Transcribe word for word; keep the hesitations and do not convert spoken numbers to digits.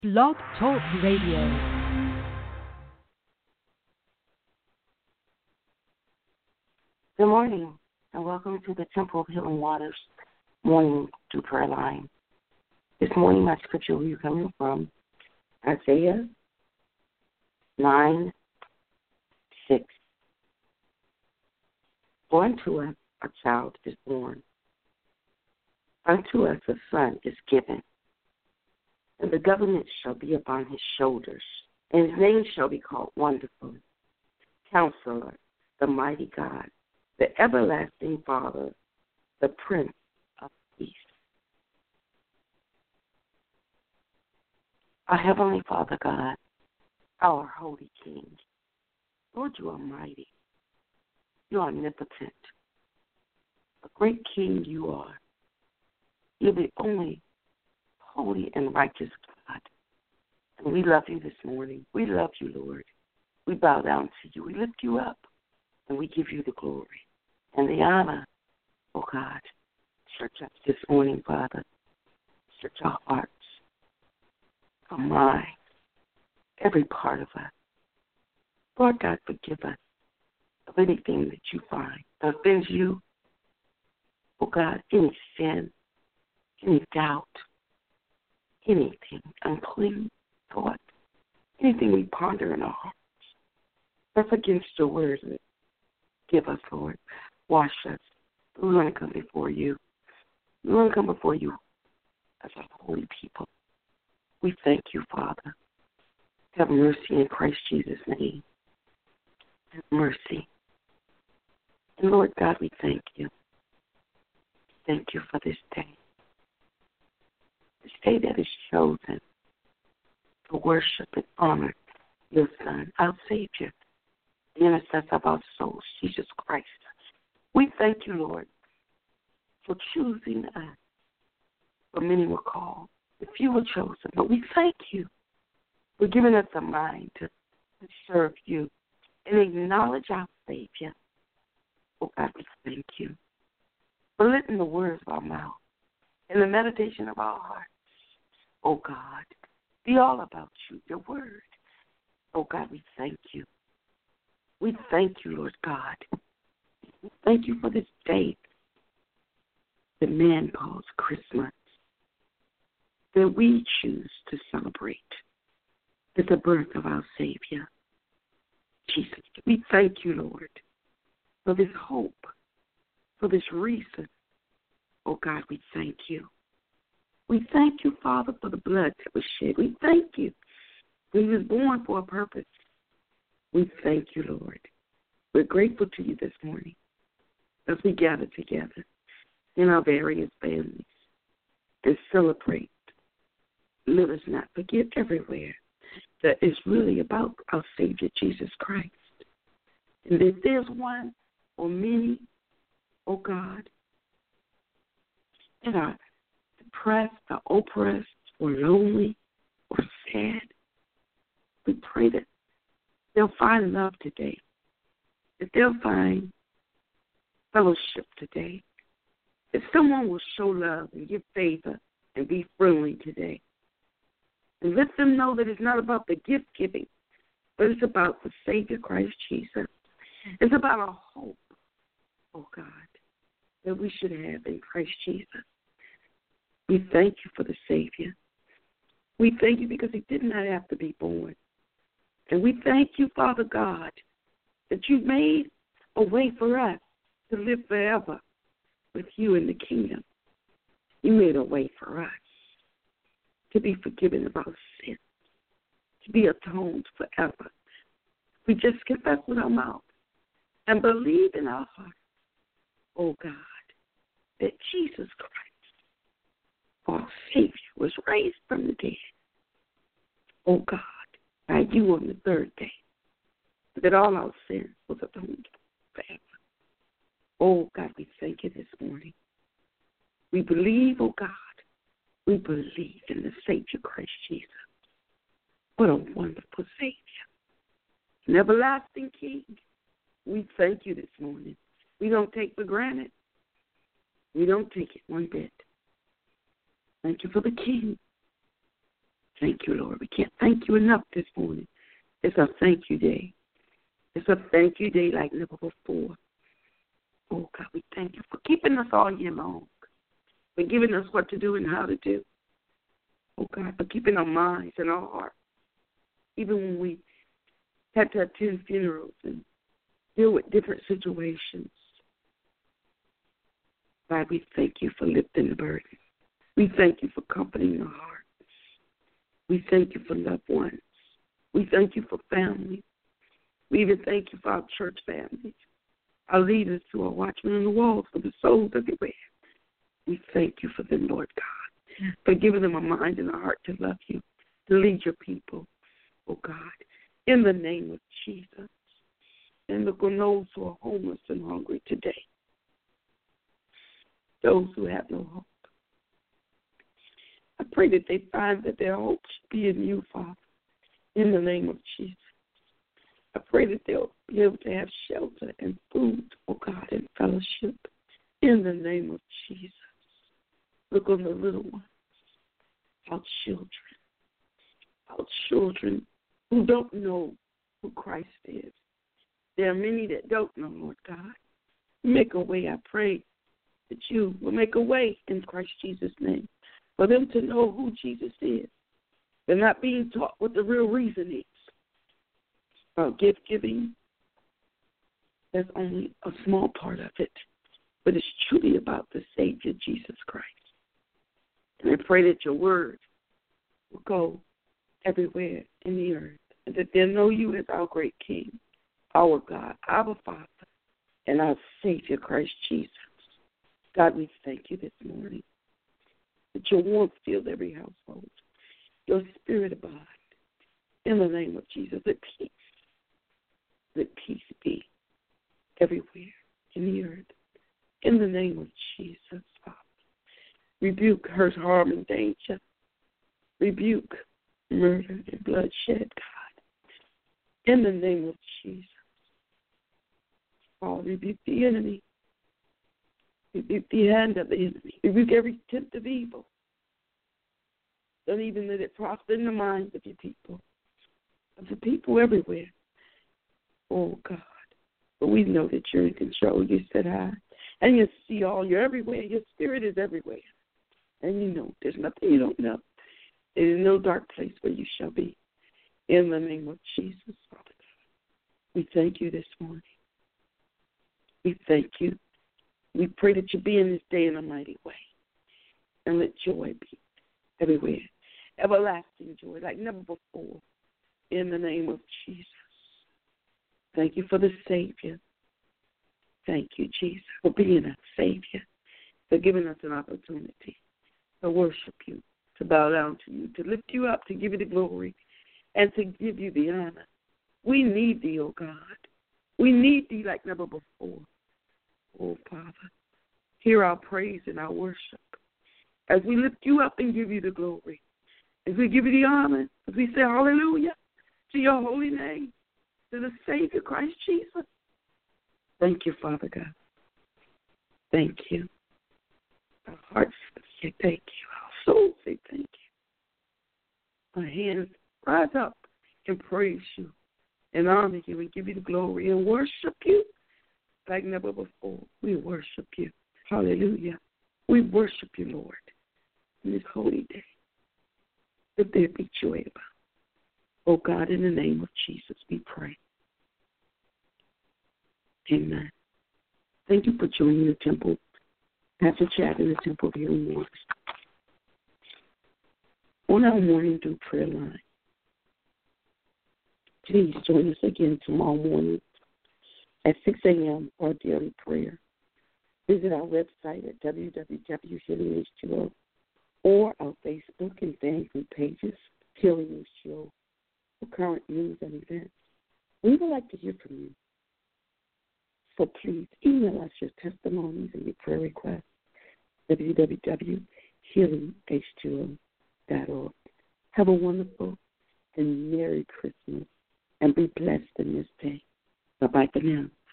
Blog Talk Radio. Good morning, and welcome to the Temple of Healing Waters Morning Dew Prayer Line. This morning, my scripture will be coming from Isaiah nine six. For unto us a child is born, unto us a son is given, and the government shall be upon his shoulders, and his name shall be called Wonderful, Counselor, the Mighty God, the Everlasting Father, the Prince of Peace. Our Heavenly Father God, our Holy King, Lord, you are mighty. You are omnipotent. A great King you are. You're the only holy and righteous God. And we love you this morning. We love you, Lord. We bow down to you. We lift you up, and we give you the glory and the honor, oh God. Search us this morning, Father. Search our hearts, our minds, every part of us. Lord God, forgive us of anything that you find that offends you, oh God, any sin, any doubt, anything unclean thought, anything we ponder in our hearts that's against your words. Give us, Lord. Wash us. We want to come before you. We want to come before you as a holy people. We thank you, Father. Have mercy in Christ Jesus' name. Have mercy. And Lord God, we thank you. Thank you for this day. This day that is chosen to worship and honor your Son, our Savior, the intercessor of our souls, Jesus Christ. We thank you, Lord, for choosing us. For many were called, a few were chosen, but we thank you for giving us a mind to, to serve you and acknowledge our Savior. Oh, God, we thank you for letting the words of our mouth and the meditation of our hearts, oh, God, be all about you, your word. Oh, God, we thank you. We thank you, Lord God. We thank you for this day that man calls Christmas, that we choose to celebrate at the birth of our Savior, Jesus. We thank you, Lord, for this hope, for this reason. Oh, God, we thank you. We thank you, Father, for the blood that was shed. We thank you that he was born for a purpose. We thank you, Lord. We're grateful to you this morning as we gather together in our various families and celebrate. Let us not forget everywhere that it's really about our Savior, Jesus Christ. And if there's one or many, oh God, that are depressed or oppressed or lonely or sad, we pray that they'll find love today, that they'll find fellowship today, that someone will show love and give favor and be friendly today. And let them know that it's not about the gift giving, but it's about the Savior Christ Jesus. It's about a hope, oh God, that we should have in Christ Jesus. We thank you for the Savior. We thank you because he did not have to be born. And we thank you, Father God, that you made a way for us to live forever with you in the kingdom. You made a way for us to be forgiven of our sins, to be atoned forever. We just confess with our mouth and believe in our heart, oh God, that Jesus Christ, our Savior, was raised from the dead. Oh God, by you on the third day, that all our sins was atoned forever. Oh God, we thank you this morning. We believe, oh God, we believe in the Savior Christ Jesus. What a wonderful Savior. An everlasting King. We thank you this morning. We don't take for granted. We don't take it one bit. Thank you for the King. Thank you, Lord. We can't thank you enough this morning. It's a thank you day. It's a thank you day like never before. Oh, God, we thank you for keeping us all year long, for giving us what to do and how to do. Oh, God, for keeping our minds and our hearts, even when we had to attend funerals and deal with different situations. God, we thank you for lifting the burden. We thank you for comforting our hearts. We thank you for loved ones. We thank you for family. We even thank you for our church families, our leaders who are watchmen on the walls, for the souls everywhere. We thank you for them, Lord God, for giving them a mind and a heart to love you, to lead your people, oh God, in the name of Jesus. And look on those who are homeless and hungry today, those who have no hope. I pray that they find that their hope should be in you, Father, in the name of Jesus. I pray that they'll be able to have shelter and food, oh God, and fellowship, in the name of Jesus. Look on the little ones, our children, our children who don't know who Christ is. There are many that don't know, Lord God. Make a way, I pray, that you will make a way in Christ Jesus' name for them to know who Jesus is. They're not being taught what the real reason is. About gift giving, that's only a small part of it, but it's truly about the Savior, Jesus Christ. And I pray that your word will go everywhere in the earth, and that they'll know you as our great King, our God, our Father, and our Savior, Christ Jesus. God, we thank you this morning that your warmth fills every household, your spirit abide. In the name of Jesus, let peace, let peace be everywhere in the earth. In the name of Jesus, Father. Rebuke hurt, harm, and danger. Rebuke murder and bloodshed, God. In the name of Jesus. Father, rebuke the enemy. Rebuke the hand of the enemy. Rebuke every attempt of evil. Don't even let it prosper in the minds of your people, of the people everywhere. Oh, God. But we know that you're in control. You sit high, and you see all. You're everywhere. Your spirit is everywhere. And you know there's nothing you don't know. There is no dark place where you shall be. In the name of Jesus, Father God, we thank you this morning. We thank you. We pray that you be in this day in a mighty way. And let joy be everywhere. Everlasting joy like never before. In the name of Jesus. Thank you for the Savior. Thank you, Jesus, for being our Savior, for giving us an opportunity to worship you, to bow down to you, to lift you up, to give you the glory, and to give you the honor. We need thee, oh God. We need thee like never before. Oh, Father, hear our praise and our worship as we lift you up and give you the glory, as we give you the honor, as we say hallelujah to your holy name, to the Savior, Christ Jesus. Thank you, Father God. Thank you. Our hearts say thank you. Our souls say thank you. Our hands rise up and praise you and honor you and give you the glory and worship you like never before. We worship you. Hallelujah. We worship you, Lord, in this holy day. Let there be joy about. Oh, God, in the name of Jesus, we pray. Amen. Thank you for joining the temple. Pastor Chad in the Temple of Healing Waters. On our morning dew prayer line. Please join us again tomorrow morning at six a.m. for our daily prayer. Visit our website at w w w dot healing h two o or our Facebook and fan group pages, Healing H two O, for current news and events. We would like to hear from you. So please email us your testimonies and your prayer requests, w w w dot healing h two o dot org. Have a wonderful and Merry Christmas, and be blessed in this day. Bye-bye for now.